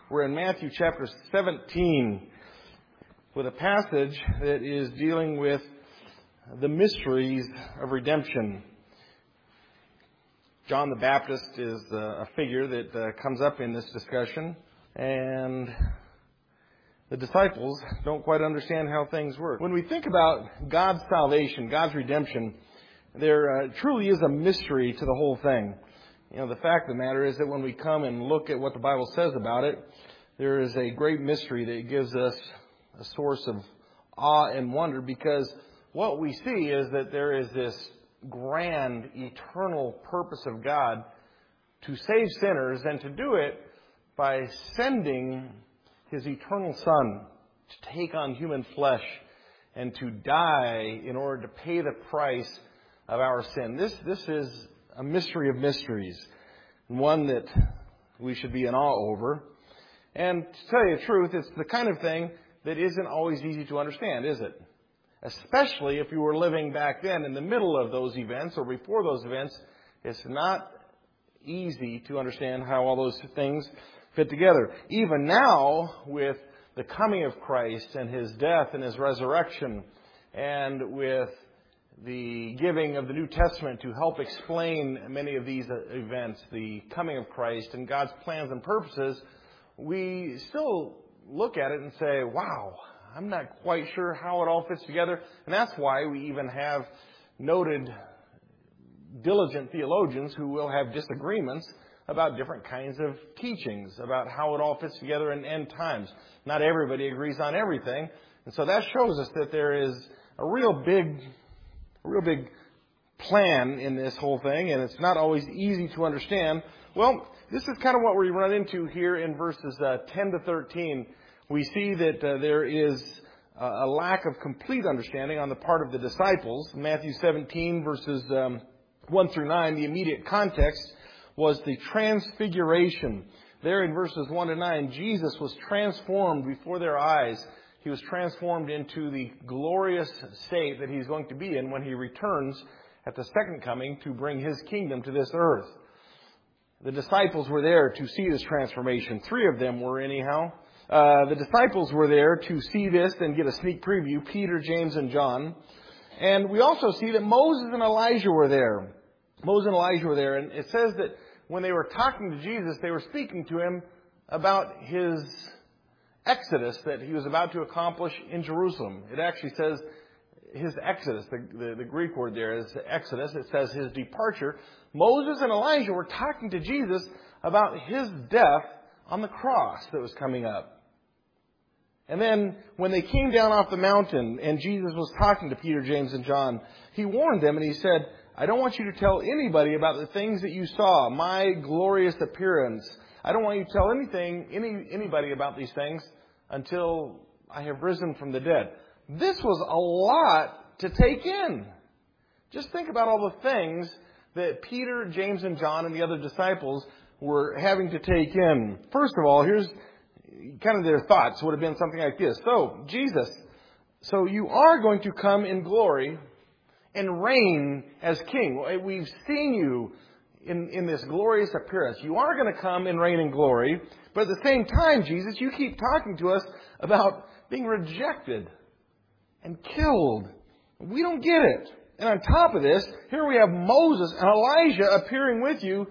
We're in Matthew chapter 17 with a passage that is dealing with the mysteries of redemption. John the Baptist is a figure that comes up in this discussion, and the disciples don't quite understand how things work. When we think about God's salvation, God's redemption, there truly is a mystery to the whole thing. You know, the fact of the matter is that when we come and look at what the Bible says about it, there is a great mystery that gives us a source of awe and wonder, because what we see is that there is this grand, eternal purpose of God to save sinners, and to do it by sending His eternal Son to take on human flesh and to die in order to pay the price of our sin. This is a mystery of mysteries, and one that we should be in awe over. And to tell you the truth, it's the kind of thing that isn't always easy to understand, is it? Especially if you were living back then in the middle of those events or before those events. It's not easy to understand how all those things fit together. Even now, with the coming of Christ and His death and His resurrection, and with the giving of the New Testament to help explain many of these events, the coming of Christ and God's plans and purposes, we still look at it and say, wow, I'm not quite sure how it all fits together. And that's why we even have noted diligent theologians who will have disagreements about different kinds of teachings, about how it all fits together in end times. Not everybody agrees on everything. And so that shows us that there is a real big plan in this whole thing, and it's not always easy to understand. Well, this is kind of what we run into here in verses 10 to 13. We see that there is a lack of complete understanding on the part of the disciples. Matthew 17, verses 1 through 9, the immediate context was the transfiguration. There in verses 1 to 9, Jesus was transformed before their eyes. He was transformed into the glorious state that He's going to be in when He returns at the second coming to bring His kingdom to this earth. The disciples were there to see this transformation. 3 of them were anyhow. The disciples were there to see this and get a sneak preview. Peter, James, and John. And we also see that Moses and Elijah were there. Moses and Elijah were there. And it says that when they were talking to Jesus, they were speaking to Him about His exodus that He was about to accomplish in Jerusalem. It actually says His exodus. The Greek word there is exodus. It says His departure. Moses and Elijah were talking to Jesus about His death on the cross that was coming up. And then when they came down off the mountain and Jesus was talking to Peter, James, and John, He warned them and He said, I don't want you to tell anybody about the things that you saw, my glorious appearance. I don't want you to tell anybody about these things until I have risen from the dead. This was a lot to take in. Just think about all the things that Peter, James, and John and the other disciples were having to take in. First of all, here's kind of their thoughts would have been something like this. So, Jesus, so you are going to come in glory and reign as king. We've seen you in this glorious appearance. You are going to come and reign in glory. But at the same time, Jesus, you keep talking to us about being rejected and killed. We don't get it. And on top of this, here we have Moses and Elijah appearing with you.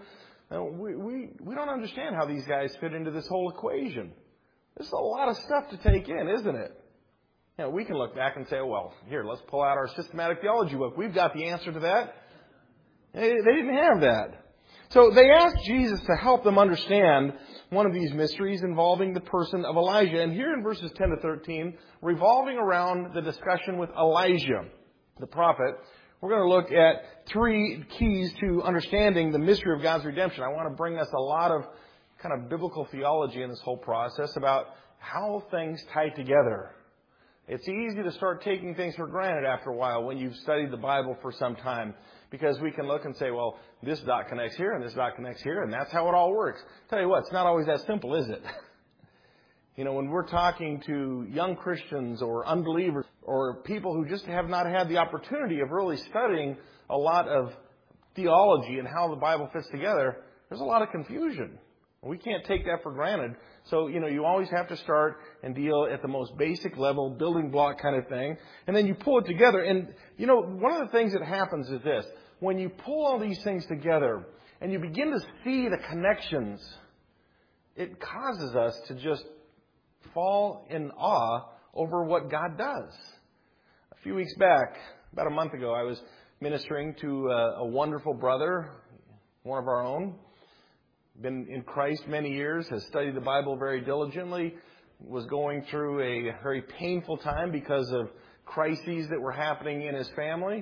We don't understand how these guys fit into this whole equation. This is a lot of stuff to take in, isn't it? You know, we can look back and say, well, here, let's pull out our systematic theology book. We've got the answer to that. They didn't have that. So they asked Jesus to help them understand one of these mysteries involving the person of Elijah. And here in verses 10 to 13, revolving around the discussion with Elijah, the prophet, we're going to look at 3 keys to understanding the mystery of God's redemption. I want to bring us a lot of kind of biblical theology in this whole process about how things tie together. It's easy to start taking things for granted after a while when you've studied the Bible for some time, because we can look and say, well, this dot connects here and this dot connects here, and that's how it all works. Tell you what, it's not always that simple, is it? You know, when we're talking to young Christians or unbelievers or people who just have not had the opportunity of really studying a lot of theology and how the Bible fits together, there's a lot of confusion. We can't take that for granted. So, you always have to start and deal at the most basic level, building block kind of thing. And then you pull it together. And, one of the things that happens is this. When you pull all these things together and you begin to see the connections, it causes us to just fall in awe over what God does. A few weeks back, about a month ago, I was ministering to a wonderful brother, one of our own. Been in Christ many years, has studied the Bible very diligently, was going through a very painful time because of crises that were happening in his family.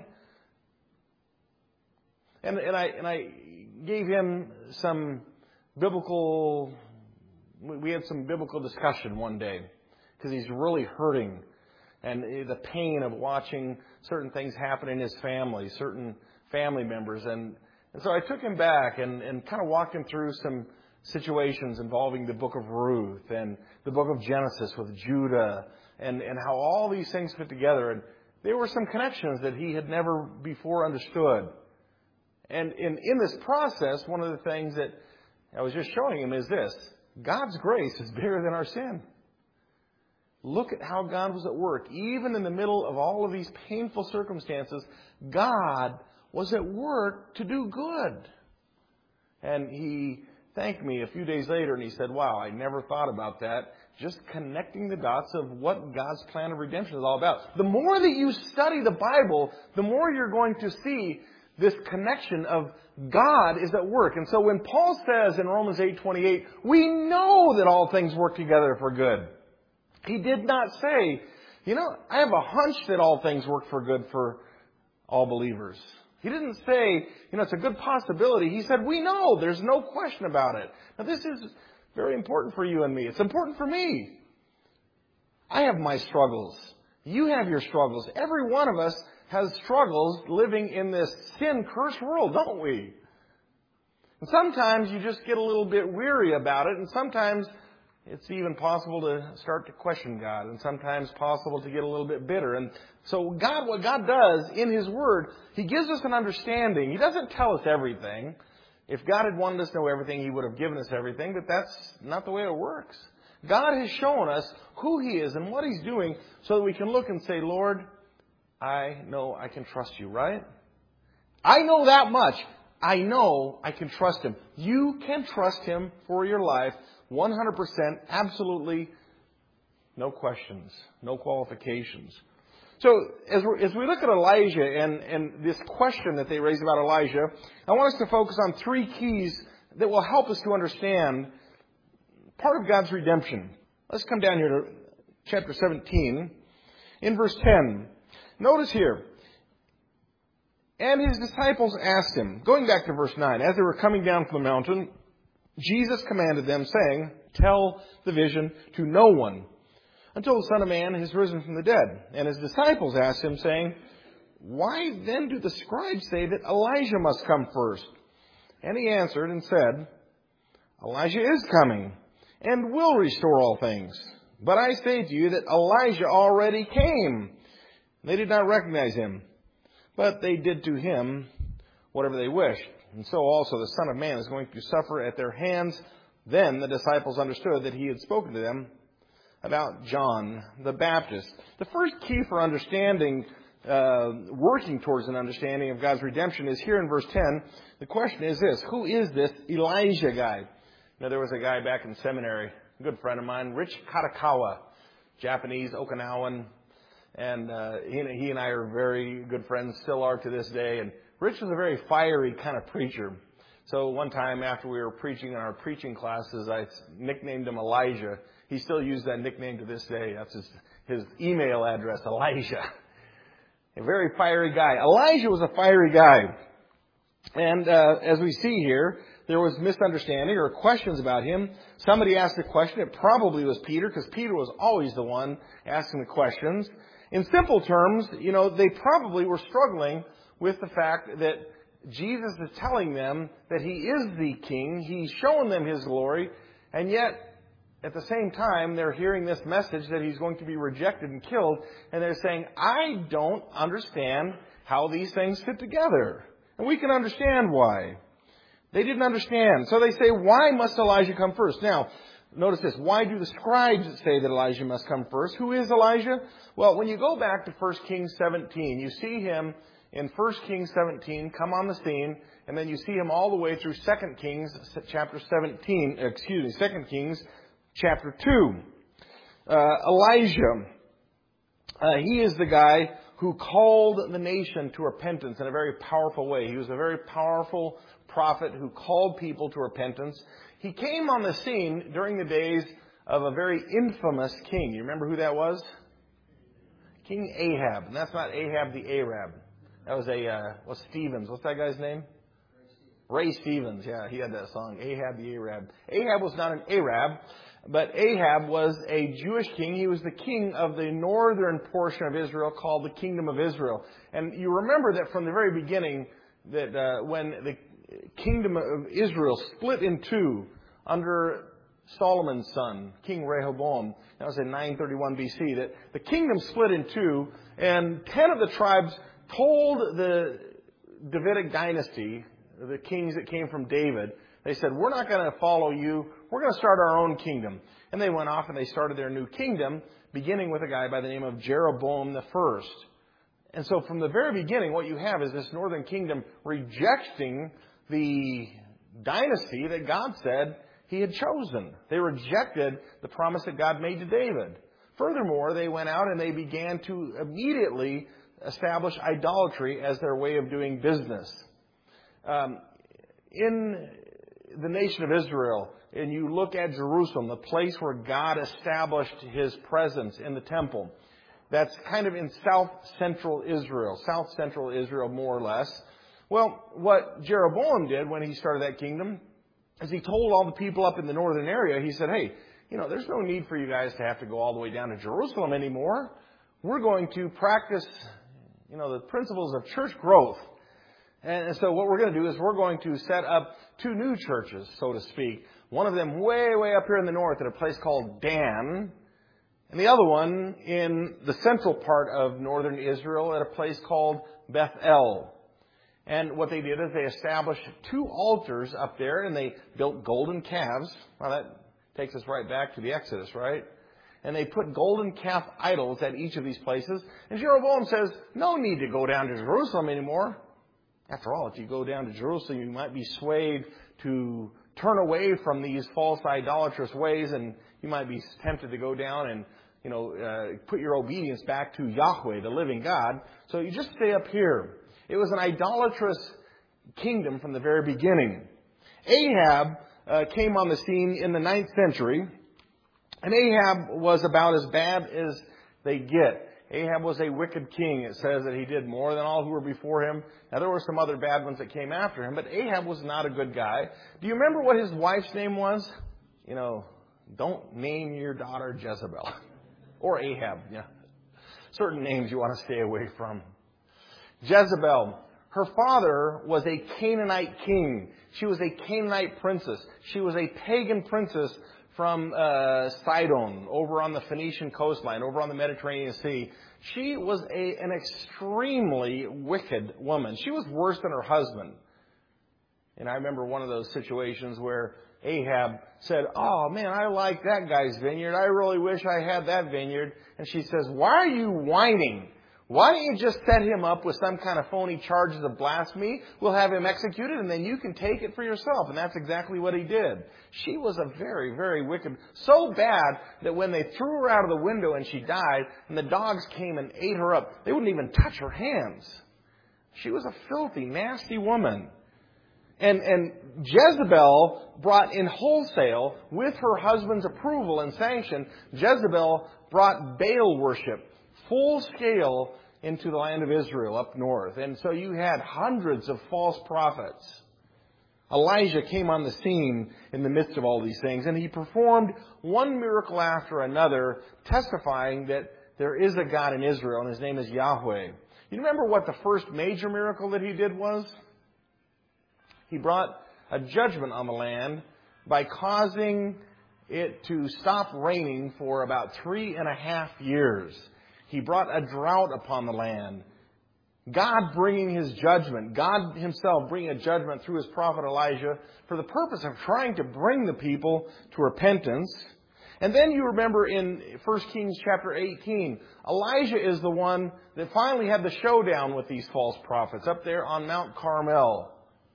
And I gave him some biblical, we had some biblical discussion one day because he's really hurting and the pain of watching certain things happen in his family, certain family members. And so I took him back and kind of walked him through some situations involving the book of Ruth and the book of Genesis with Judah and how all these things fit together. And there were some connections that he had never before understood. And in this process, one of the things that I was just showing him is this. God's grace is bigger than our sin. Look at how God was at work. Even in the middle of all of these painful circumstances, God was at work to do good. And he thanked me a few days later and he said, wow, I never thought about that. Just connecting the dots of what God's plan of redemption is all about. The more that you study the Bible, the more you're going to see this connection of God is at work. And so when Paul says in Romans 8:28, we know that all things work together for good. He did not say, I have a hunch that all things work for good for all believers. He didn't say, it's a good possibility. He said, we know. There's no question about it. Now, this is very important for you and me. It's important for me. I have my struggles. You have your struggles. Every one of us has struggles living in this sin-cursed world, don't we? And sometimes you just get a little bit weary about it, and sometimes it's even possible to start to question God, and sometimes possible to get a little bit bitter. And so what God does in His Word, He gives us an understanding. He doesn't tell us everything. If God had wanted us to know everything, He would have given us everything, but that's not the way it works. God has shown us who He is and what He's doing so that we can look and say, Lord, I know I can trust You, right? I know that much. I know I can trust Him. You can trust Him for your life 100%, absolutely, no questions, no qualifications. So as we look at Elijah and this question that they raise about Elijah, I want us to focus on three keys that will help us to understand part of God's redemption. Let's come down here to chapter 17. In verse 10, notice here, and his disciples asked him, going back to verse 9, as they were coming down from the mountain, Jesus commanded them, saying, tell the vision to no one until the Son of Man has risen from the dead. And his disciples asked him, saying, why then do the scribes say that Elijah must come first? And he answered and said, Elijah is coming and will restore all things. But I say to you that Elijah already came. They did not recognize him, but they did to him whatever they wished. And so also the Son of Man is going to suffer at their hands. Then the disciples understood that he had spoken to them about John the Baptist. The first key for understanding, working towards an understanding of God's redemption is here in verse 10. The question is this: who is this Elijah guy? Now, there was a guy back in seminary, a good friend of mine, Rich Katakawa, Japanese, Okinawan, and he and I are very good friends, still are to this day. And Rich was a very fiery kind of preacher. So one time after we were preaching in our preaching classes, I nicknamed him Elijah. He still uses that nickname to this day. That's his email address, Elijah. A very fiery guy. Elijah was a fiery guy. And as we see here, there was misunderstanding or questions about him. Somebody asked a question. It probably was Peter, because Peter was always the one asking the questions. In simple terms, they probably were struggling with the fact that Jesus is telling them that He is the King. He's showing them His glory. And yet, at the same time, they're hearing this message that He's going to be rejected and killed. And they're saying, I don't understand how these things fit together. And we can understand why. They didn't understand. So they say, why must Elijah come first? Now, notice this. Why do the scribes say that Elijah must come first? Who is Elijah? Well, when you go back to 1 Kings 17, you see him in 1 Kings 17 come on the scene, and then you see him all the way through 2 Kings chapter 2 Kings chapter 2. Elijah, he is the guy who called the nation to repentance in a very powerful way. He was a very powerful prophet who called people to repentance. He came on the scene during the days of a very infamous king. You remember who that was? King Ahab. And that's not Ahab the Arab. That was Stevens. What's that guy's name? Ray Stevens. Yeah, he had that song, Ahab the Arab. Ahab was not an Arab, but Ahab was a Jewish king. He was the king of the northern portion of Israel called the Kingdom of Israel. And you remember that from the very beginning that when the Kingdom of Israel split in two under Solomon's son, King Rehoboam, that was in 931 BC, that the kingdom split in two, and 10 of the tribes told the Davidic dynasty, the kings that came from David, they said, we're not going to follow you. We're going to start our own kingdom. And they went off and they started their new kingdom, beginning with a guy by the name of Jeroboam the first. And so from the very beginning, what you have is this northern kingdom rejecting the dynasty that God said he had chosen. They rejected the promise that God made to David. Furthermore, they went out and they began to immediately establish idolatry as their way of doing business. In the nation of Israel, and you look at Jerusalem, the place where God established his presence in the temple, that's kind of in south-central Israel, more or less. Well, what Jeroboam did when he started that kingdom is he told all the people up in the northern area, he said, hey, there's no need for you guys to have to go all the way down to Jerusalem anymore. We're going to practice, the principles of church growth. And so what we're going to do is we're going to set up two new churches, so to speak. One of them way, way up here in the north at a place called Dan, and the other one in the central part of northern Israel at a place called Bethel. And what they did is they established two altars up there, and they built golden calves. Well, that takes us right back to the Exodus, right? And they put golden calf idols at each of these places. And Jeroboam says, no need to go down to Jerusalem anymore. After all, if you go down to Jerusalem, you might be swayed to turn away from these false idolatrous ways, and you might be tempted to go down and, put your obedience back to Yahweh, the living God. So you just stay up here. It was an idolatrous kingdom from the very beginning. Ahab came on the scene in the 9th century, and Ahab was about as bad as they get. Ahab was a wicked king. It says that he did more than all who were before him. Now, there were some other bad ones that came after him, but Ahab was not a good guy. Do you remember what his wife's name was? Don't name your daughter Jezebel. Or Ahab. Yeah. Certain names you want to stay away from. Jezebel. Her father was a Canaanite king. She was a Canaanite princess. She was a pagan princess from Sidon, over on the Phoenician coastline, over on the Mediterranean Sea. She was an extremely wicked woman. She was worse than her husband. And I remember one of those situations where Ahab said, oh man, I like that guy's vineyard. I really wish I had that vineyard. And she says, why are you whining? Why don't you just set him up with some kind of phony charges of blasphemy? We'll have him executed, and then you can take it for yourself. And that's exactly what he did. She was a very, very wicked, so bad that when they threw her out of the window and she died, and the dogs came and ate her up, they wouldn't even touch her hands. She was a filthy, nasty woman. And Jezebel brought in wholesale, with her husband's approval and sanction, Jezebel brought Baal worship full scale into the land of Israel up north. And so you had hundreds of false prophets. Elijah came on the scene in the midst of all these things, and he performed one miracle after another, testifying that there is a God in Israel, and his name is Yahweh. You remember what the first major miracle that he did was? He brought a judgment on the land by causing it to stop raining for about 3.5 years. He brought a drought upon the land. God bringing His judgment, God Himself bringing a judgment through His prophet Elijah for the purpose of trying to bring the people to repentance. And then you remember in 1 Kings chapter 18, Elijah is the one that finally had the showdown with these false prophets up there on Mount Carmel.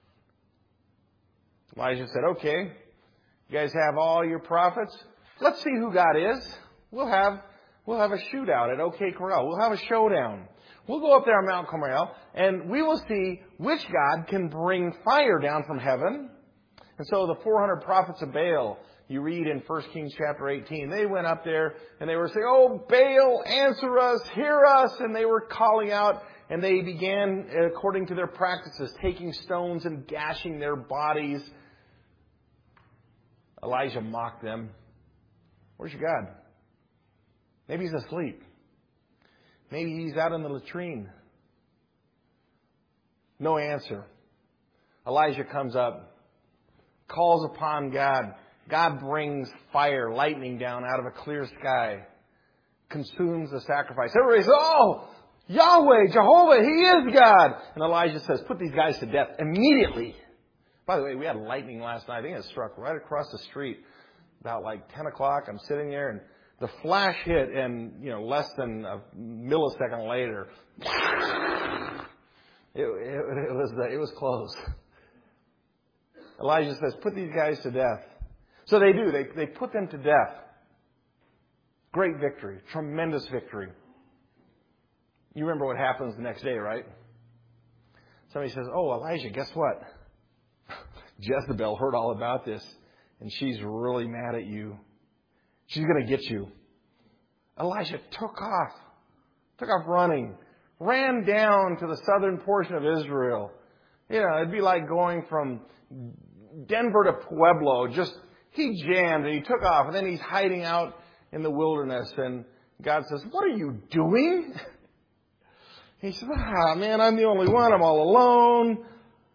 Elijah said, okay, you guys have all your prophets. Let's see who God is. We'll have a shootout at OK Corral. We'll have a showdown. We'll go up there on Mount Carmel, and we will see which God can bring fire down from heaven. And so the 400 prophets of Baal, you read in 1 Kings chapter 18, they went up there and they were saying, oh, Baal, answer us, hear us. And they were calling out, and they began, according to their practices, taking stones and gashing their bodies. Elijah mocked them. Where's your God? Maybe He's asleep. Maybe He's out in the latrine. No answer. Elijah comes up, calls upon God. God brings fire, lightning down out of a clear sky, consumes the sacrifice. Everybody says, oh, Yahweh, Jehovah, He is God. And Elijah says, put these guys to death immediately. By the way, we had lightning last night. I think it struck right across the street about like 10 o'clock. I'm sitting there, and the flash hit, and less than a millisecond later, it was close. Elijah says, put these guys to death. So they do. They put them to death. Great victory. Tremendous victory. You remember what happens the next day, right? Somebody says, oh, Elijah, guess what? Jezebel heard all about this, and she's really mad at you. She's going to get you. Elijah took off running, ran down to the southern portion of Israel. It'd be like going from Denver to Pueblo. He jammed and he took off, and then he's hiding out in the wilderness, and God says, what are you doing? He says, man, I'm the only one. I'm all alone.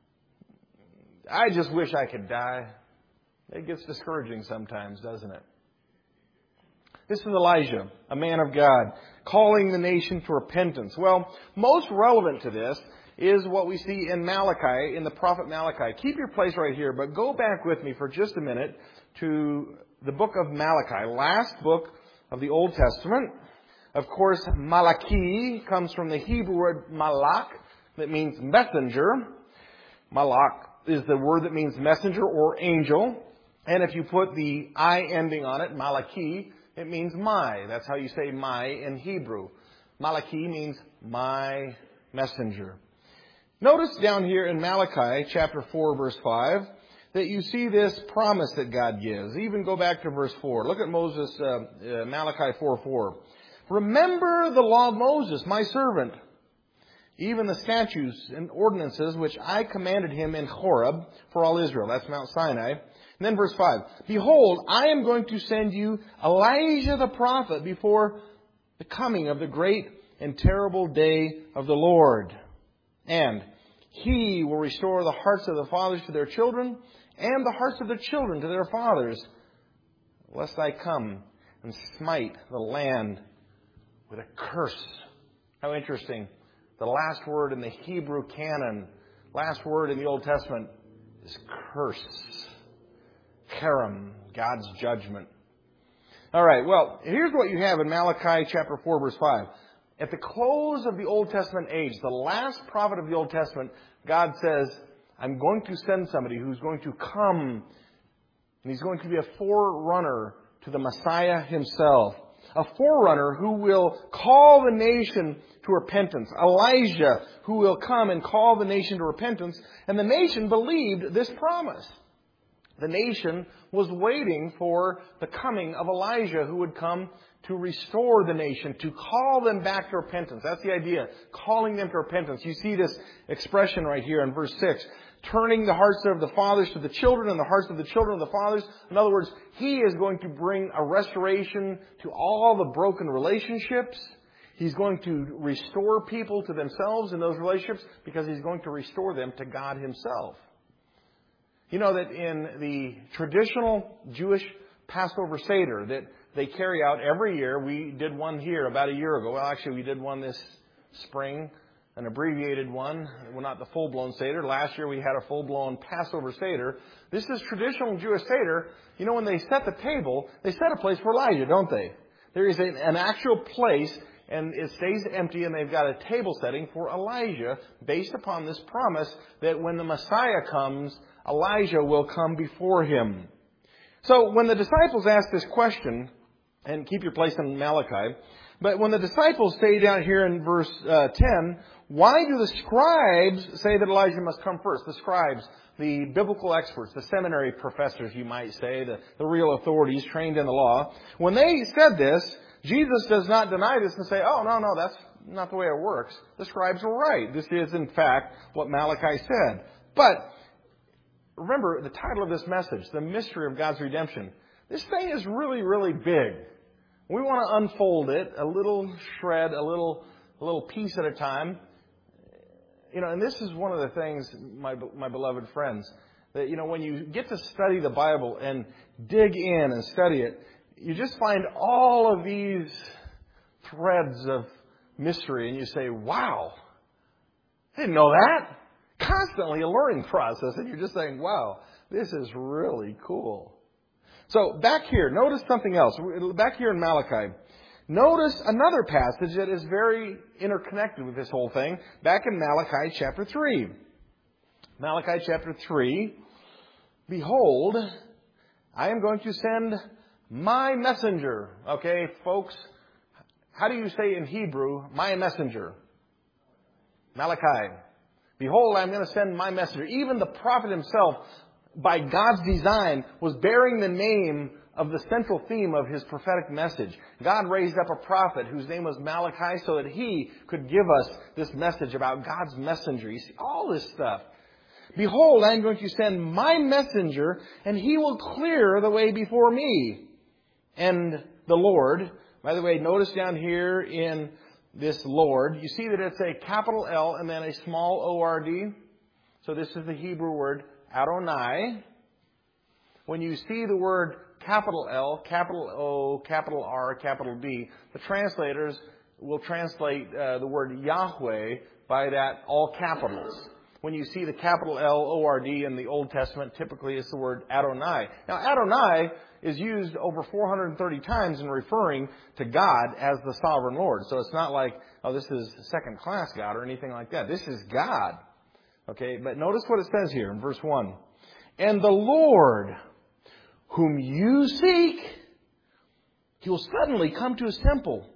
I just wish I could die. It gets discouraging sometimes, doesn't it? This is Elijah, a man of God, calling the nation to repentance. Well, most relevant to this is what we see in Malachi, in the prophet Malachi. Keep your place right here, but go back with me for just a minute to the book of Malachi, last book of the Old Testament. Of course, Malachi comes from the Hebrew word malak, that means messenger. Malak is the word that means messenger or angel. And if you put the I ending on it, Malachi, it means my. That's how you say my in Hebrew. Malachi means my messenger. Notice down here in Malachi chapter 4, verse 5, that you see this promise that God gives. Even go back to verse 4. Look at Malachi 4:4. Remember the law of Moses, my servant, even the statutes and ordinances which I commanded him in Horeb for all Israel. That's Mount Sinai. And then verse 5. Behold, I am going to send you Elijah the prophet before the coming of the great and terrible day of the Lord. And he will restore the hearts of the fathers to their children and the hearts of the children to their fathers, lest I come and smite the land with a curse. How interesting. The last word in the Hebrew canon, last word in the Old Testament is curse. Karam, God's judgment. All right, well, here's what you have in Malachi chapter 4, verse 5. At the close of the Old Testament age, the last prophet of the Old Testament, God says, I'm going to send somebody who's going to come, and he's going to be a forerunner to the Messiah himself. A forerunner who will call the nation to repentance. Elijah, who will come and call the nation to repentance. And the nation believed this promise. The nation was waiting for the coming of Elijah, who would come to restore the nation, to call them back to repentance. That's the idea, calling them to repentance. You see this expression right here in verse 6. Turning the hearts of the fathers to the children and the hearts of the children of the fathers. In other words, He is going to bring a restoration to all the broken relationships. He's going to restore people to themselves in those relationships because He's going to restore them to God Himself. You know that in the traditional Jewish Passover Seder that they carry out every year, we did one here about a year ago. Well, actually, we did one this spring. an abbreviated one. Well, not the full-blown Seder. Last year we had a full-blown Passover Seder. This is traditional Jewish Seder. You know, when they set the table, they set a place for Elijah, don't they? There is an actual place, and it stays empty, and they've got a table setting for Elijah based upon this promise that when the Messiah comes, Elijah will come before him. So when the disciples ask this question, and keep your place in Malachi, but when the disciples say down here in verse 10, why do the scribes say that Elijah must come first? The scribes, the biblical experts, the seminary professors, you might say, the real authorities trained in the law. When they said this, Jesus does not deny this and say, oh, no, that's not the way it works. The scribes were right. This is, in fact, what Malachi said. But remember, the title of this message, The Mystery of God's Redemption. This thing is really, really big. We want to unfold it, a little shred, a little piece at a time. You know, and this is one of the things, my beloved friends, that, you know, when you get to study the Bible and dig in and study it, you just find all of these threads of mystery, and you say, wow, I didn't know that. Constantly a learning process, and you're just saying, wow, this is really cool. So back here, notice something else. Back here in Malachi, notice another passage that is very interconnected with this whole thing. Back in Malachi chapter 3. Malachi chapter 3, behold, I am going to send my messenger. Okay, folks, how do you say in Hebrew, my messenger? Malachi. Behold, I am going to send my messenger. Even the prophet himself, by God's design, was bearing the name of the central theme of his prophetic message. God raised up a prophet whose name was Malachi so that he could give us this message about God's messenger. You see, all this stuff. Behold, I am going to send my messenger, and he will clear the way before me. And the Lord, by the way, notice down here in this Lord, you see that it's a capital L and then a small O-R-D. So this is the Hebrew word Adonai. When you see the word capital L, capital O, capital R, capital D, the translators will translate the word Yahweh by that all capitals. When you see the capital L, O-R-D in the Old Testament, typically it's the word Adonai. Now, Adonai is used over 430 times in referring to God as the sovereign Lord. So it's not like, oh, this is second-class God or anything like that. This is God. Okay, but notice what it says here in verse 1. And the Lord, whom you seek, he will suddenly come to his temple.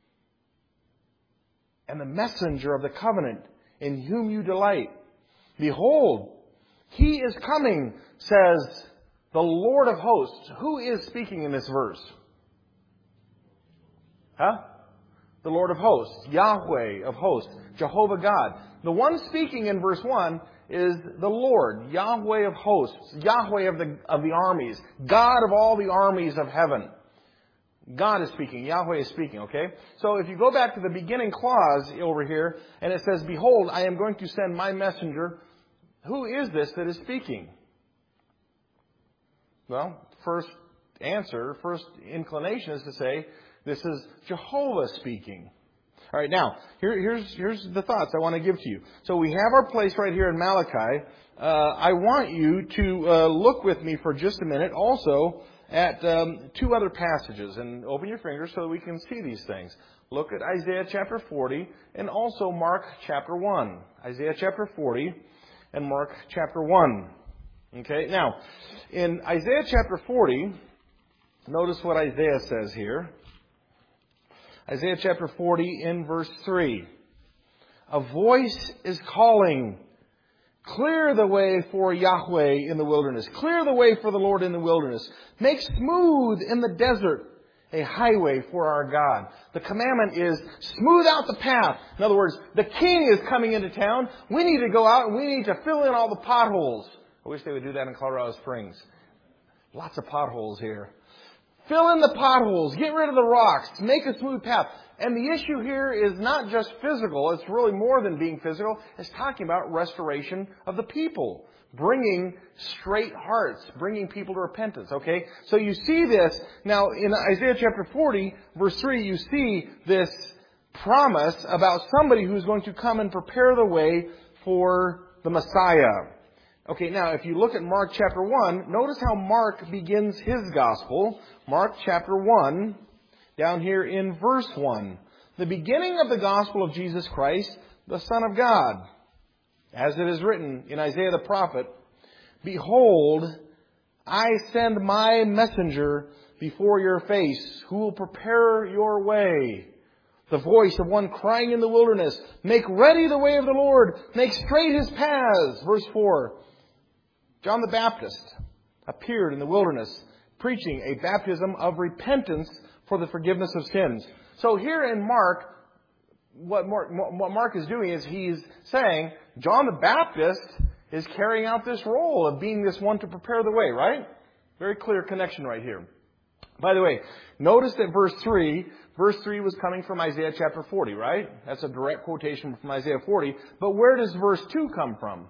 And the messenger of the covenant in whom you delight. Behold, he is coming, says the Lord of hosts. Who is speaking in this verse? The Lord of hosts. Yahweh of hosts. Jehovah God. The one speaking in verse 1 is the Lord. Yahweh of hosts. Yahweh of the armies. God of all the armies of heaven. God is speaking. Yahweh is speaking, okay? So if you go back to the beginning clause over here, and it says, behold, I am going to send my messenger. Who is this that is speaking? Well, first inclination is to say, this is Jehovah speaking. All right, now, here's the thoughts I want to give to you. So we have our place right here in Malachi. I want you to look with me for just a minute also at two other passages. And open your fingers so that we can see these things. Look at Isaiah chapter 40 and also Mark chapter 1. Isaiah chapter 40 and Mark chapter 1. Okay, now, in Isaiah chapter 40, notice what Isaiah says here. Isaiah chapter 40 in verse 3. A voice is calling, clear the way for Yahweh in the wilderness. Clear the way for the Lord in the wilderness. Make smooth in the desert a highway for our God. The commandment is smooth out the path. In other words, the king is coming into town. We need to go out and we need to fill in all the potholes. I wish they would do that in Colorado Springs. Lots of potholes here. Fill in the potholes. Get rid of the rocks. Make a smooth path. And the issue here is not just physical. It's really more than being physical. It's talking about restoration of the people. Bringing straight hearts. Bringing people to repentance. Okay? So you see this. Now, in Isaiah chapter 40, verse 3, you see this promise about somebody who's going to come and prepare the way for the Messiah. Okay, now if you look at Mark chapter 1, notice how Mark begins his gospel. Mark chapter 1, down here in verse 1. The beginning of the gospel of Jesus Christ, the Son of God. As it is written in Isaiah the prophet, Behold, I send my messenger before your face, who will prepare your way. The voice of one crying in the wilderness, Make ready the way of the Lord, make straight his paths. Verse 4. John the Baptist appeared in the wilderness, preaching a baptism of repentance for the forgiveness of sins. So here in Mark, what Mark is doing is he's saying John the Baptist is carrying out this role of being this one to prepare the way, right? Very clear connection right here. By the way, notice that verse 3 was coming from Isaiah chapter 40, right? That's a direct quotation from Isaiah 40. But where does verse 2 come from?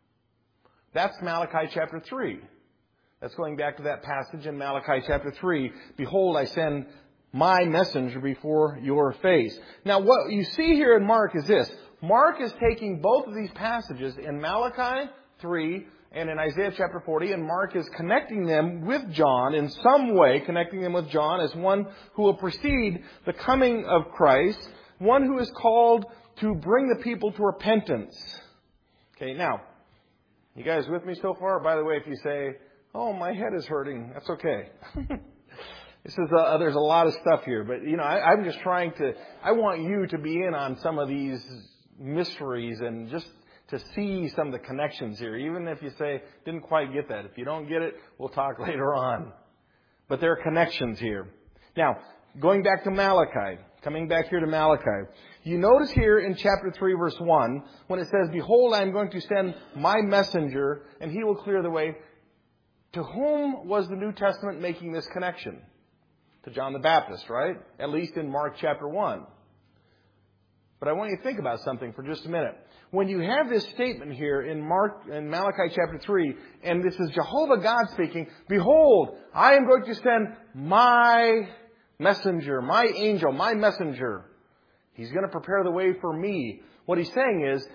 That's Malachi chapter 3. That's going back to that passage in Malachi chapter 3. Behold, I send my messenger before your face. Now, what you see here in Mark is this. Mark is taking both of these passages in Malachi 3 and in Isaiah chapter 40, and Mark is connecting them with John in some way, connecting them with John as one who will precede the coming of Christ, one who is called to bring the people to repentance. Okay, now, you guys with me so far? By the way, if you say, oh, my head is hurting, that's okay. There's a lot of stuff here, but I'm just I want you to be in on some of these mysteries and just to see some of the connections here, even if you say, didn't quite get that. If you don't get it, we'll talk later on. But there are connections here. Now, going back to Malachi, coming back here to Malachi, you notice here in chapter 3, verse 1, when it says, Behold, I am going to send my messenger, and he will clear the way. To whom was the New Testament making this connection? To John the Baptist, right? At least in Mark chapter 1. But I want you to think about something for just a minute. When you have this statement here in Malachi chapter 3, and this is Jehovah God speaking, Behold, I am going to send my messenger, my angel, my messenger. He's going to prepare the way for me. What he's saying is,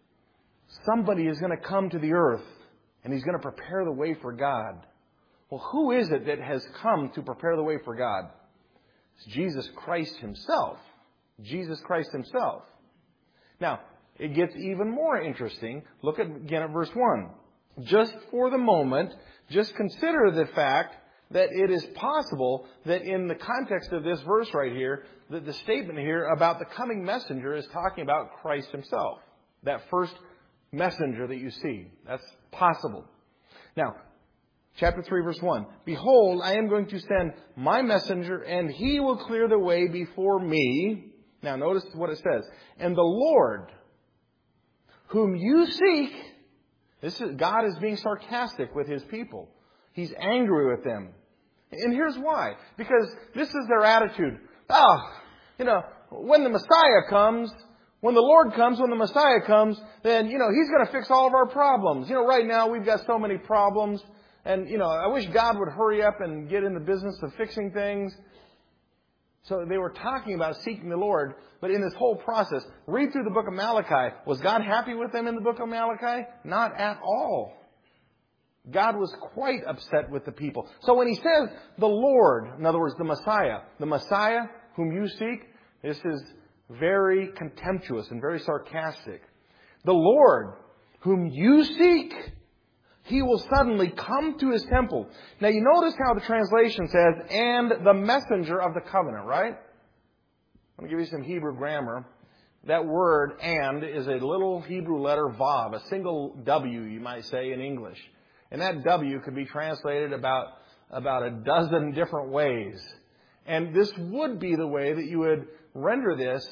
somebody is going to come to the earth, and he's going to prepare the way for God. Well, who is it that has come to prepare the way for God? It's Jesus Christ himself. Jesus Christ himself. Now, it gets even more interesting. Look again at verse 1. Just for the moment, just consider the fact that it is possible that in the context of this verse right here, that the statement here about the coming messenger is talking about Christ himself. That first messenger that you see. That's possible. Now, chapter 3, verse 1. Behold, I am going to send my messenger, and he will clear the way before me. Now, notice what it says. And the Lord, whom you seek, God is being sarcastic with his people. He's angry with them. And here's why. Because this is their attitude. When the Messiah comes, when the Lord comes, when the Messiah comes, then, he's going to fix all of our problems. Right now we've got so many problems. And, I wish God would hurry up and get in the business of fixing things. So they were talking about seeking the Lord. But in this whole process, read through the book of Malachi. Was God happy with them in the book of Malachi? Not at all. God was quite upset with the people. So when he says the Lord, in other words, the Messiah whom you seek, this is very contemptuous and very sarcastic. The Lord whom you seek, he will suddenly come to his temple. Now you notice how the translation says, and the messenger of the covenant, right? I'm going to give you some Hebrew grammar. That word, and, is a little Hebrew letter vav, a single W, you might say, in English. And that W could be translated about a dozen different ways. And this would be the way that you would render this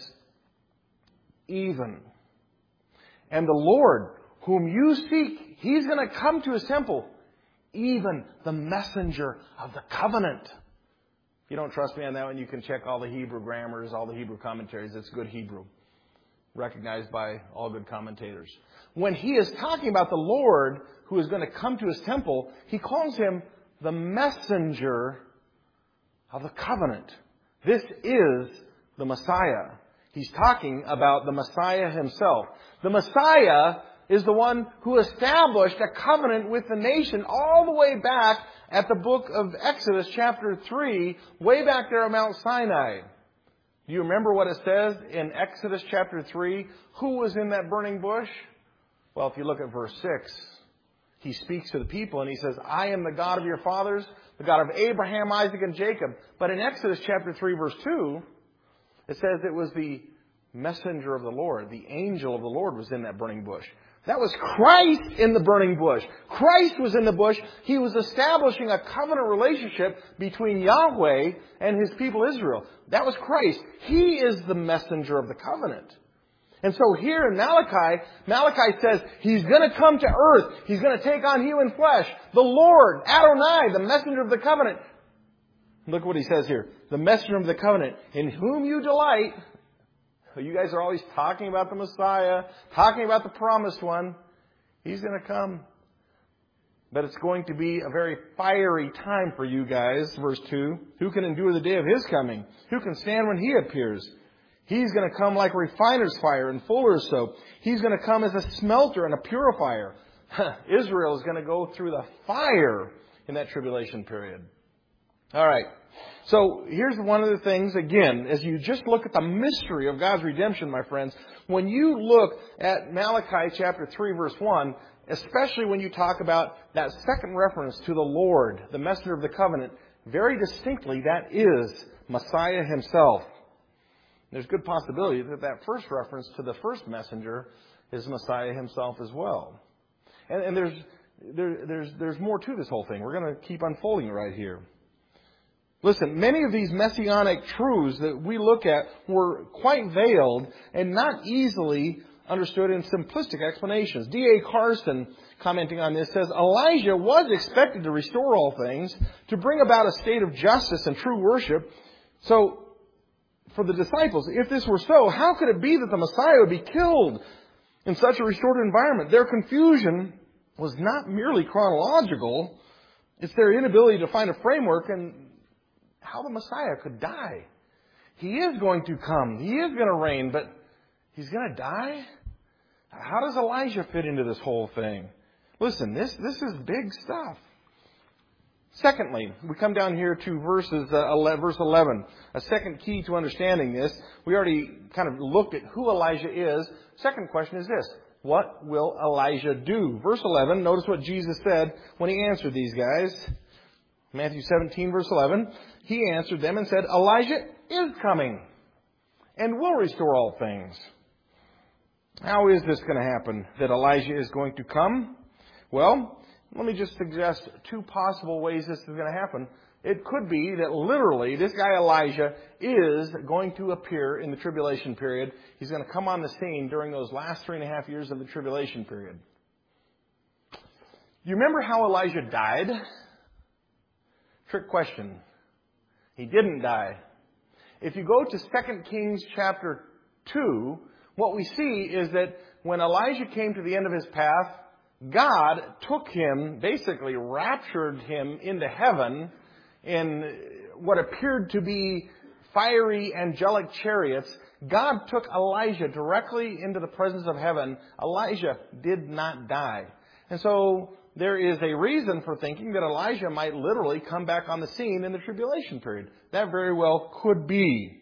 even. And the Lord, whom you seek, he's going to come to his temple, even the messenger of the covenant. If you don't trust me on that one, you can check all the Hebrew grammars, all the Hebrew commentaries. It's good Hebrew, recognized by all good commentators. When he is talking about the Lord who is going to come to his temple, he calls him the messenger of the covenant. This is the Messiah. He's talking about the Messiah himself. The Messiah is the one who established a covenant with the nation all the way back at the book of Exodus chapter 3, way back there at Mount Sinai. Do you remember what it says in Exodus chapter 3? Who was in that burning bush? Well, if you look at verse 6, he speaks to the people and he says, I am the God of your fathers, the God of Abraham, Isaac, and Jacob. But in Exodus chapter 3, verse 2, it says it was the messenger of the Lord, the angel of the Lord was in that burning bush. That was Christ in the burning bush. Christ was in the bush. He was establishing a covenant relationship between Yahweh and His people Israel. That was Christ. He is the messenger of the covenant. And so here in Malachi says He's going to come to earth. He's going to take on human flesh. The Lord, Adonai, the messenger of the covenant. Look what He says here. The messenger of the covenant, in whom you delight. You guys are always talking about the Messiah, talking about the promised one. He's going to come. But it's going to be a very fiery time for you guys. Verse 2. Who can endure the day of His coming? Who can stand when He appears? He's going to come like refiner's fire and fuller's soap. He's going to come as a smelter and a purifier. Israel is going to go through the fire in that tribulation period. All right. So here's one of the things, again, as you just look at the mystery of God's redemption, my friends, when you look at Malachi chapter 3, verse 1, especially when you talk about that second reference to the Lord, the messenger of the covenant, very distinctly that is Messiah Himself. There's good possibility that that first reference to the first messenger is Messiah Himself as well. And there's more to this whole thing. We're going to keep unfolding it right here. Listen, many of these messianic truths that we look at were quite veiled and not easily understood in simplistic explanations. D.A. Carson, commenting on this, says, Elijah was expected to restore all things, to bring about a state of justice and true worship. So, for the disciples, if this were so, how could it be that the Messiah would be killed in such a restored environment? Their confusion was not merely chronological. It's their inability to find a framework and how the Messiah could die. He is going to come. He is going to reign, but He's going to die? How does Elijah fit into this whole thing? Listen, this is big stuff. Secondly, we come down here to verse 11. A second key to understanding this. We already kind of looked at who Elijah is. Second question is this. What will Elijah do? Verse 11, notice what Jesus said when He answered these guys. Matthew 17, verse 11. He answered them and said, Elijah is coming and will restore all things. How is this going to happen, that Elijah is going to come? Well, let me just suggest two possible ways this is going to happen. It could be that literally this guy Elijah is going to appear in the tribulation period. He's going to come on the scene during those last 3.5 years of the tribulation period. Do you remember how Elijah died? Trick question. He didn't die. If you go to 2 Kings chapter 2, what we see is that when Elijah came to the end of his path, God took him, basically raptured him into heaven in what appeared to be fiery angelic chariots. God took Elijah directly into the presence of heaven. Elijah did not die. And so there is a reason for thinking that Elijah might literally come back on the scene in the tribulation period. That very well could be.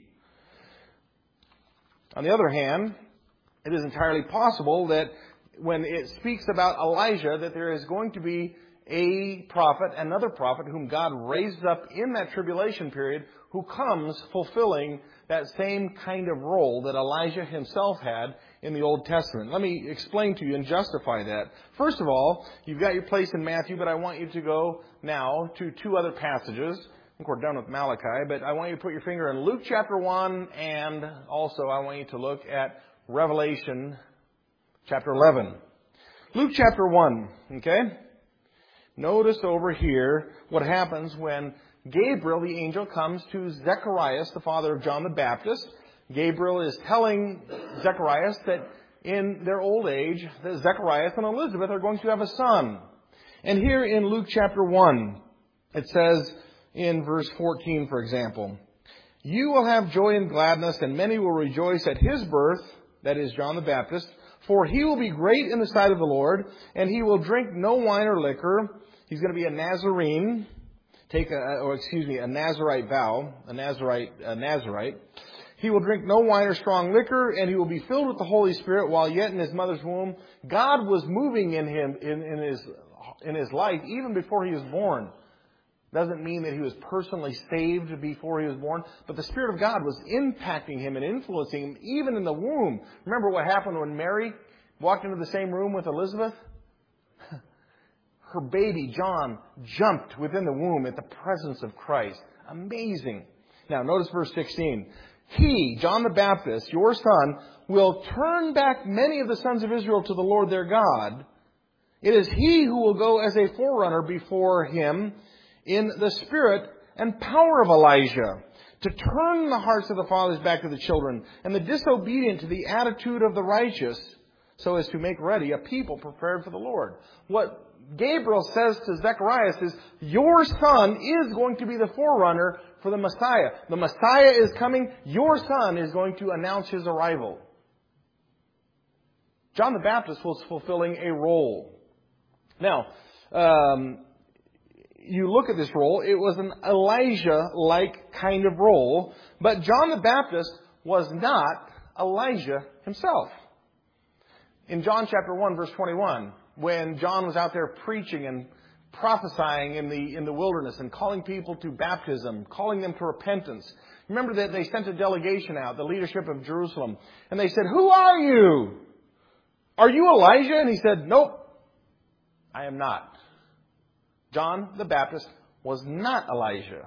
On the other hand, it is entirely possible that when it speaks about Elijah, that there is going to be a prophet, another prophet, whom God raises up in that tribulation period, who comes fulfilling that same kind of role that Elijah himself had in the Old Testament. Let me explain to you and justify that. First of all, you've got your place in Matthew, but I want you to go now to two other passages. I think we're done with Malachi, but I want you to put your finger in Luke chapter 1, and also I want you to look at Revelation chapter 11. Luke chapter 1, okay? Notice over here what happens when Gabriel, the angel, comes to Zacharias, the father of John the Baptist. Gabriel is telling Zacharias that in their old age, that Zacharias and Elizabeth are going to have a son. And here in Luke chapter 1, it says in verse 14, for example, You will have joy and gladness, and many will rejoice at his birth, that is John the Baptist, for he will be great in the sight of the Lord, and he will drink no wine or liquor. He's going to be a Nazarene, a Nazarite vow, a Nazarite. He will drink no wine or strong liquor, and he will be filled with the Holy Spirit while yet in his mother's womb. God was moving in him, in his life, even before he was born. Doesn't mean that he was personally saved before he was born, but the Spirit of God was impacting him and influencing him even in the womb. Remember what happened when Mary walked into the same room with Elizabeth? Her baby, John, jumped within the womb at the presence of Christ. Amazing. Now, notice verse 16. He, John the Baptist, your son, will turn back many of the sons of Israel to the Lord their God. It is he who will go as a forerunner before him in the spirit and power of Elijah, to turn the hearts of the fathers back to the children, and the disobedient to the attitude of the righteous, so as to make ready a people prepared for the Lord. What Gabriel says to Zechariah is, your son is going to be the forerunner for the Messiah. The Messiah is coming. Your son is going to announce his arrival. John the Baptist was fulfilling a role. Now, you look at this role, it was an Elijah-like kind of role, but John the Baptist was not Elijah himself. In John chapter 1, verse 21, when John was out there preaching and prophesying in the wilderness and calling people to baptism, calling them to repentance. Remember that they sent a delegation out, the leadership of Jerusalem, and they said, who are you? Are you Elijah? And he said, nope, I am not. John the Baptist was not Elijah,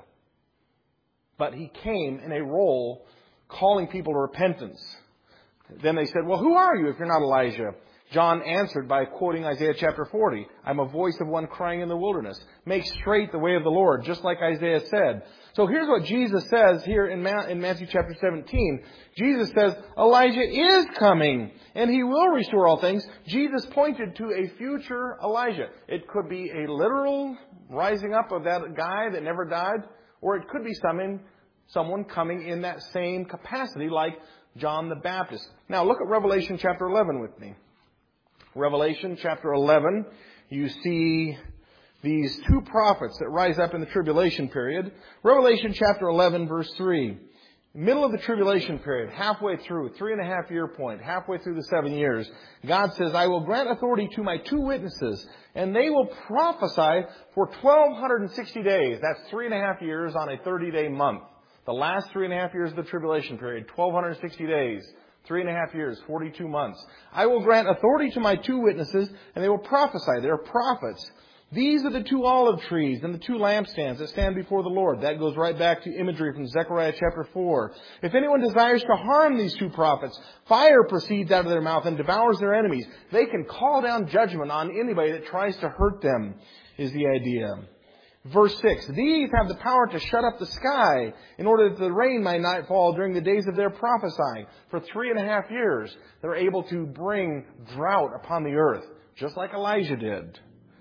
but he came in a role calling people to repentance. Then they said, well, who are you if you're not Elijah? John answered by quoting Isaiah chapter 40. I'm a voice of one crying in the wilderness. Make straight the way of the Lord, just like Isaiah said. So here's what Jesus says here in Matthew chapter 17. Jesus says, Elijah is coming, and he will restore all things. Jesus pointed to a future Elijah. It could be a literal rising up of that guy that never died, or it could be someone coming in that same capacity like John the Baptist. Now look at Revelation chapter 11 with me. Revelation chapter 11, you see these two prophets that rise up in the tribulation period. Revelation chapter 11, verse 3. Middle of the tribulation period, halfway through, 3.5 year point, halfway through the 7 years, God says, I will grant authority to my 2 witnesses, and they will prophesy for 1,260 days. That's 3.5 years on a 30-day month. The last 3.5 years of the tribulation period, 1,260 days. 3.5 years, 42 months. I will grant authority to my 2 witnesses, and they will prophesy. They are prophets. These are the 2 olive trees and the 2 lampstands that stand before the Lord. That goes right back to imagery from Zechariah chapter 4. If anyone desires to harm these 2 prophets, fire proceeds out of their mouth and devours their enemies. They can call down judgment on anybody that tries to hurt them, is the idea. Verse 6, these have the power to shut up the sky in order that the rain might not fall during the days of their prophesying. For 3.5 years, they're able to bring drought upon the earth, just like Elijah did.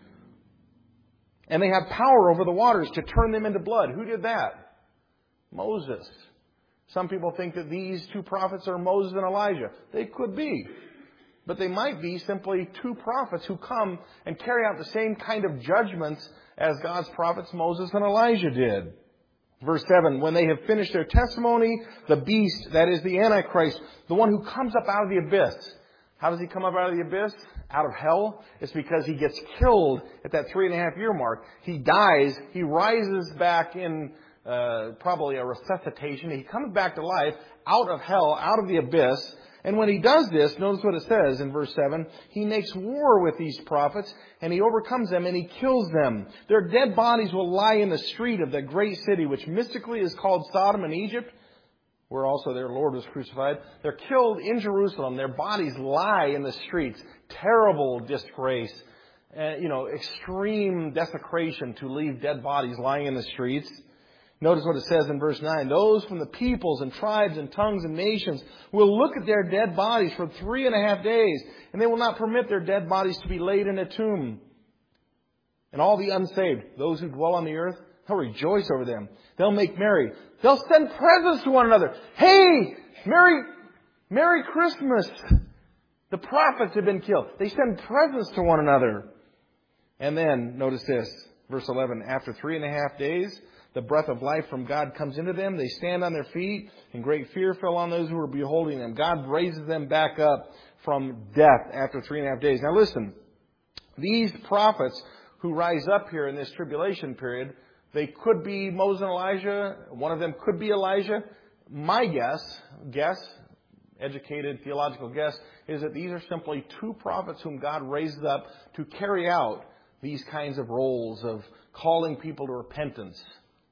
And they have power over the waters to turn them into blood. Who did that? Moses. Some people think that these 2 prophets are Moses and Elijah. They could be. But they might be simply 2 prophets who come and carry out the same kind of judgments as God's prophets Moses and Elijah did. Verse 7, when they have finished their testimony, the beast, that is the Antichrist, the one who comes up out of the abyss. How does he come up out of the abyss? Out of hell? It's because he gets killed at that 3.5 year mark. He dies. He rises back in probably a resuscitation. He comes back to life out of hell, out of the abyss. And when he does this, notice what it says in verse 7, he makes war with these prophets, and he overcomes them, and he kills them. Their dead bodies will lie in the street of the great city, which mystically is called Sodom and Egypt, where also their Lord was crucified. They're killed in Jerusalem. Their bodies lie in the streets. Terrible disgrace. Extreme desecration to leave dead bodies lying in the streets. Notice what it says in verse 9. Those from the peoples and tribes and tongues and nations will look at their dead bodies for 3.5 days, and they will not permit their dead bodies to be laid in a tomb. And all the unsaved, those who dwell on the earth, They'll rejoice over them. They'll make merry. They'll send presents to one another. Hey, Merry Christmas. The prophets have been killed. They send presents to one another. And then, notice this, verse 11. After 3.5 days, the breath of life from God comes into them. They stand on their feet, and great fear fell on those who were beholding them. God raises them back up from death after 3.5 days. Now listen, these prophets who rise up here in this tribulation period, they could be Moses and Elijah. One of them could be Elijah. My guess, educated theological guess, is that these are simply two prophets whom God raised up to carry out these kinds of roles of calling people to repentance.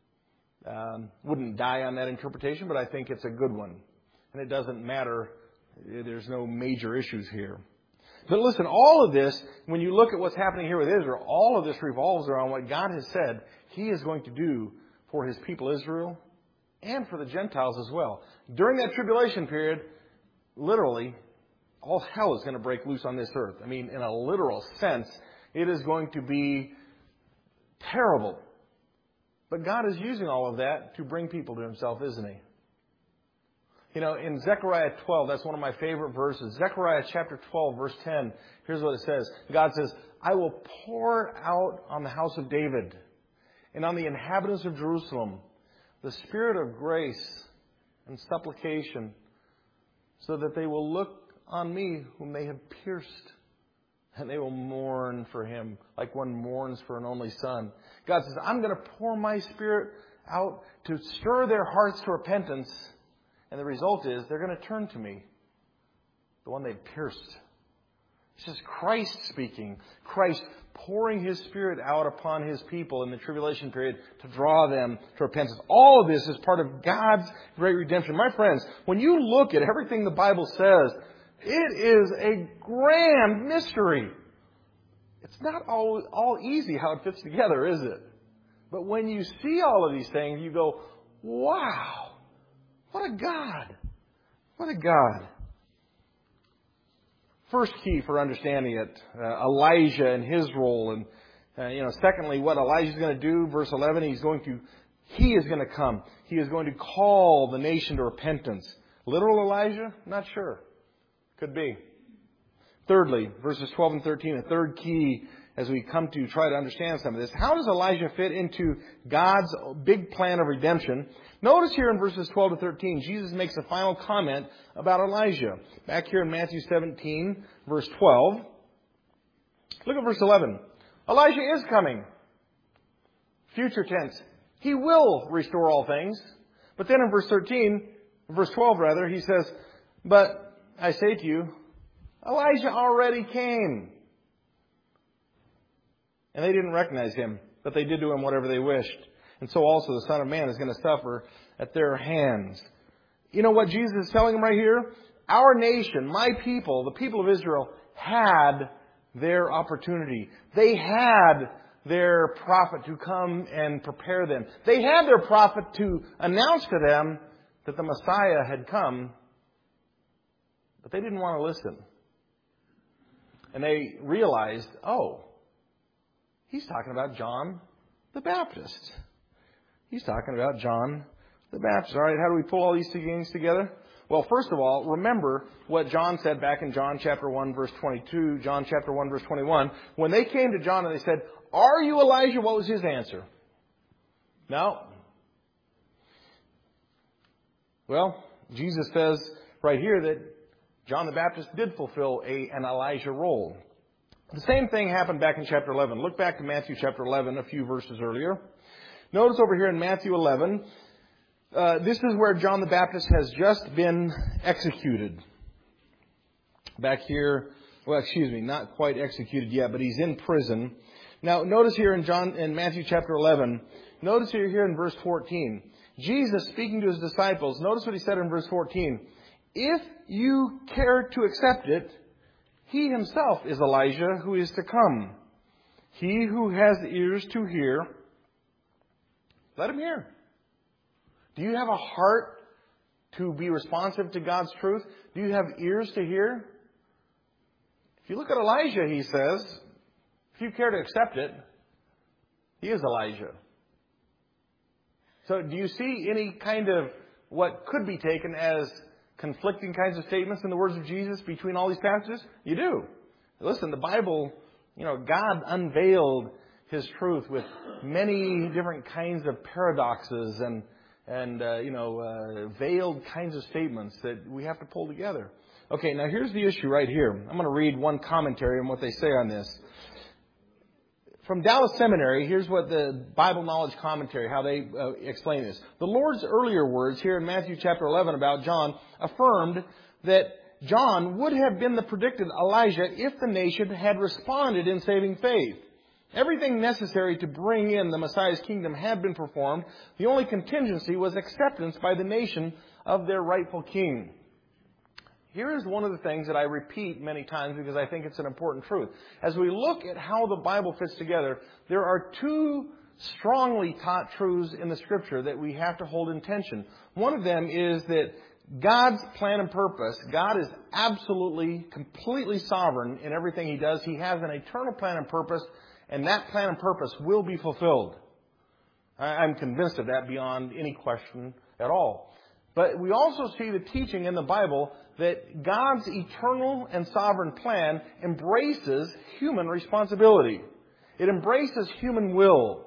Wouldn't die on that interpretation, but I think it's a good one. And it doesn't matter. There's no major issues here. But listen, all of this, when you look at what's happening here with Israel, all of this revolves around what God has said He is going to do for His people Israel and for the Gentiles as well. During that tribulation period, literally, all hell is going to break loose on this earth. I mean, in a literal sense, it is going to be terrible. But God is using all of that to bring people to Himself, isn't He? You know, in Zechariah 12, that's one of my favorite verses. Zechariah chapter 12, verse 10, here's what it says. God says, I will pour out on the house of David and on the inhabitants of Jerusalem the spirit of grace and supplication, so that they will look on me whom they have pierced, and they will mourn for him like one mourns for an only son. God says, I'm going to pour my spirit out to stir their hearts to repentance. And the result is they're going to turn to me, the one they've pierced. It's just Christ speaking. Christ pouring His Spirit out upon His people in the tribulation period to draw them to repentance. All of this is part of God's great redemption. My friends, when you look at everything the Bible says, it is a grand mystery. It's not all easy how it fits together, is it? But when you see all of these things, you go, wow. What a God. What a God. First key for understanding it, Elijah and his role. And, secondly, what Elijah is going to do, verse 11, he is going to come. He is going to call the nation to repentance. Literal Elijah? Not sure. Could be. Thirdly, verses 12 and 13, a third key as we come to try to understand some of this. How does Elijah fit into God's big plan of redemption? Notice here in verses 12 to 13, Jesus makes a final comment about Elijah. Back here in Matthew 17, verse 12. Look at verse 11. Elijah is coming. Future tense. He will restore all things. But then in verse 12 he says, but I say to you, Elijah already came. And they didn't recognize him, but they did to him whatever they wished. And so also the Son of Man is going to suffer at their hands. You know what Jesus is telling them right here? Our nation, my people, the people of Israel, had their opportunity. They had their prophet to come and prepare them. They had their prophet to announce to them that the Messiah had come, but they didn't want to listen. And they realized, oh, he's talking about John the Baptist. He's talking about John the Baptist. All right, how do we pull all these two things together? Well, first of all, remember what John said back in John chapter 1, verse 22, John chapter 1, verse 21. When they came to John and they said, are you Elijah? What was his answer? No. Well, Jesus says right here that John the Baptist did fulfill an Elijah role. The same thing happened back in chapter 11. Look back to Matthew chapter 11, a few verses earlier. Notice over here in Matthew 11, this is where John the Baptist has just been executed. Back here, not quite executed yet, but he's in prison. Now, notice here in Matthew chapter 11, notice here in verse 14, Jesus speaking to His disciples, notice what He said in verse 14. If you care to accept it, He Himself is Elijah who is to come. He who has ears to hear, let him hear. Do you have a heart to be responsive to God's truth? Do you have ears to hear? If you look at Elijah, he says, if you care to accept it, he is Elijah. So do you see any kind of what could be taken as conflicting kinds of statements in the words of Jesus between all these passages? You do. Listen, the Bible, God unveiled His truth with many different kinds of paradoxes and veiled kinds of statements that we have to pull together. Okay, now here's the issue right here. I'm going to read one commentary on what they say on this. From Dallas Seminary, here's what the Bible Knowledge Commentary, how they explain this. The Lord's earlier words here in Matthew chapter 11 about John affirmed that John would have been the predicted Elijah if the nation had responded in saving faith. Everything necessary to bring in the Messiah's kingdom had been performed. The only contingency was acceptance by the nation of their rightful king. Here is one of the things that I repeat many times because I think it's an important truth. As we look at how the Bible fits together, there are two strongly taught truths in the Scripture that we have to hold in tension. One of them is that God's plan and purpose, God is absolutely, completely sovereign in everything He does. He has an eternal plan and purpose, and that plan and purpose will be fulfilled. I'm convinced of that beyond any question at all. But we also see the teaching in the Bible that God's eternal and sovereign plan embraces human responsibility. It embraces human will.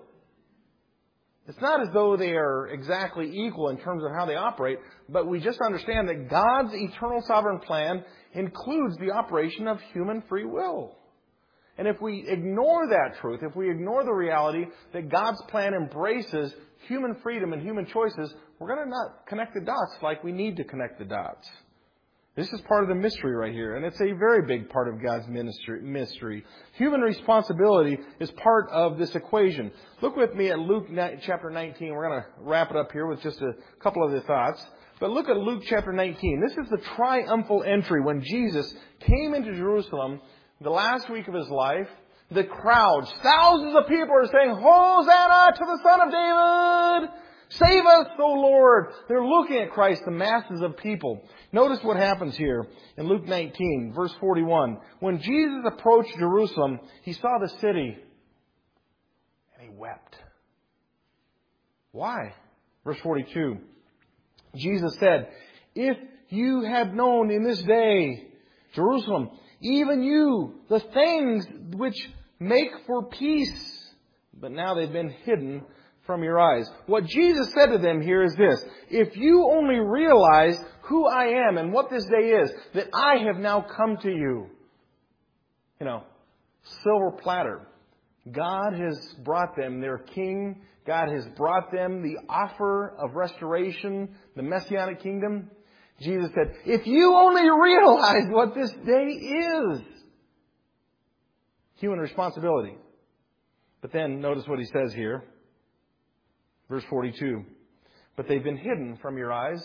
It's not as though they are exactly equal in terms of how they operate, but we just understand that God's eternal sovereign plan includes the operation of human free will. And if we ignore that truth, if we ignore the reality that God's plan embraces human freedom and human choices, we're going to not connect the dots like we need to connect the dots. This is part of the mystery right here, and it's a very big part of God's mystery. Human responsibility is part of this equation. Look with me at Luke chapter 19. We're going to wrap it up here with just a couple of the thoughts. But look at Luke chapter 19. This is the triumphal entry when Jesus came into Jerusalem the last week of His life. The crowds, thousands of people are saying, "Hosanna to the Son of David! Save us, O Lord!" They're looking at Christ, the masses of people. Notice what happens here in Luke 19, verse 41. When Jesus approached Jerusalem, He saw the city and He wept. Why? Verse 42. Jesus said, "If you had known in this day, Jerusalem, even you, the things which make for peace, but now they've been hidden from your eyes." What Jesus said to them here is this: if you only realize who I am and what this day is, that I have now come to you. Silver platter. God has brought them their king. God has brought them the offer of restoration, the Messianic kingdom. Jesus said, if you only realize what this day is. Human responsibility. But then notice what He says here. Verse 42. But they've been hidden from your eyes.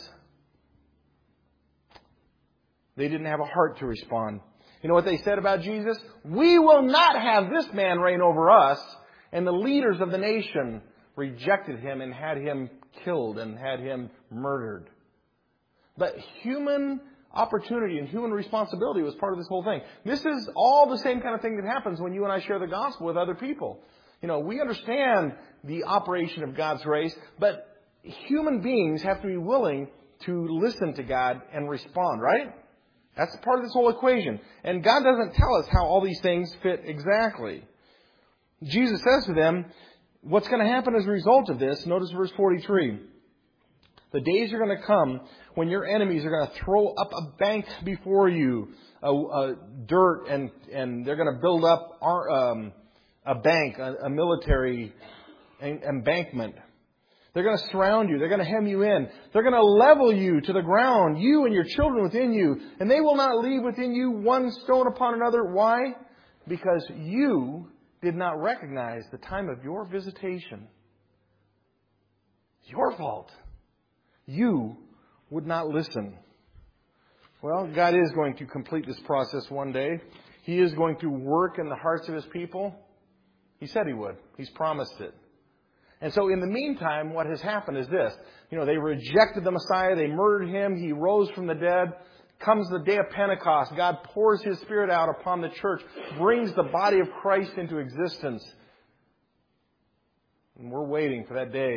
They didn't have a heart to respond. You know what they said about Jesus? We will not have this man reign over us. And the leaders of the nation rejected Him and had Him killed and had Him murdered. But human opportunity and human responsibility was part of this whole thing. This is all the same kind of thing that happens when you and I share the gospel with other people. We understand the operation of God's grace, but human beings have to be willing to listen to God and respond, right? That's part of this whole equation. And God doesn't tell us how all these things fit exactly. Jesus says to them, what's going to happen as a result of this? Notice verse 43. The days are going to come when your enemies are going to throw up a bank before you, dirt, and they're going to build up a bank, a military embankment. They're going to surround you. They're going to hem you in. They're going to level you to the ground, you and your children within you. And they will not leave within you one stone upon another. Why? Because you did not recognize the time of your visitation. It's your fault. You would not listen. Well, God is going to complete this process one day. He is going to work in the hearts of His people. He said He would. He's promised it. And so in the meantime, what has happened is this. They rejected the Messiah. They murdered Him. He rose from the dead. Comes the day of Pentecost. God pours His Spirit out upon the church. Brings the body of Christ into existence. And we're waiting for that day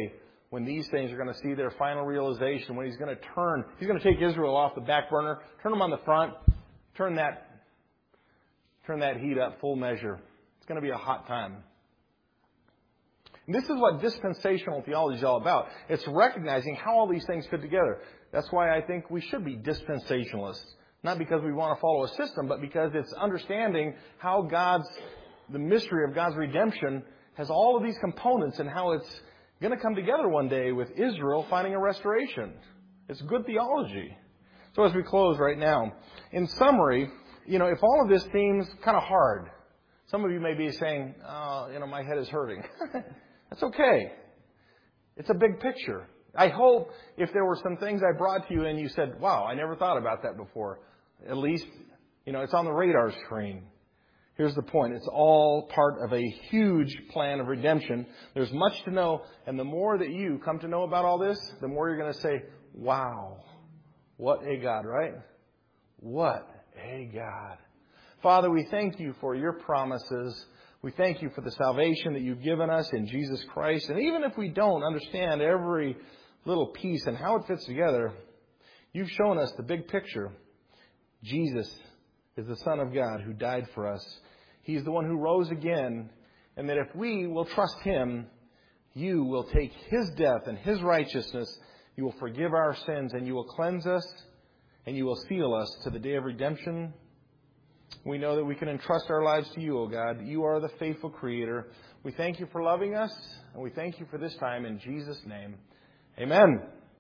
when these things are going to see their final realization, when He's going to take Israel off the back burner, turn them on the front, turn that heat up full measure. It's going to be a hot time. And this is what dispensational theology is all about. It's recognizing how all these things fit together. That's why I think we should be dispensationalists. Not because we want to follow a system, but because it's understanding how the mystery of God's redemption has all of these components and how it's going to come together one day with Israel finding a restoration. It's good theology. So as we close right now, in summary, if all of this seems kind of hard, some of you may be saying, my head is hurting. That's okay. It's a big picture. I hope if there were some things I brought to you and you said, wow, I never thought about that before, at least, it's on the radar screen. Here's the point. It's all part of a huge plan of redemption. There's much to know. And the more that you come to know about all this, the more you're going to say, wow, what a God, right? What a God. Father, we thank you for your promises. We thank you for the salvation that you've given us in Jesus Christ. And even if we don't understand every little piece and how it fits together, you've shown us the big picture. Jesus is the Son of God who died for us. He's the one who rose again. And that if we will trust Him, you will take His death and His righteousness. You will forgive our sins and you will cleanse us and you will seal us to the day of redemption. We know that we can entrust our lives to you, O God. You are the faithful Creator. We thank you for loving us and we thank you for this time in Jesus' name. Amen.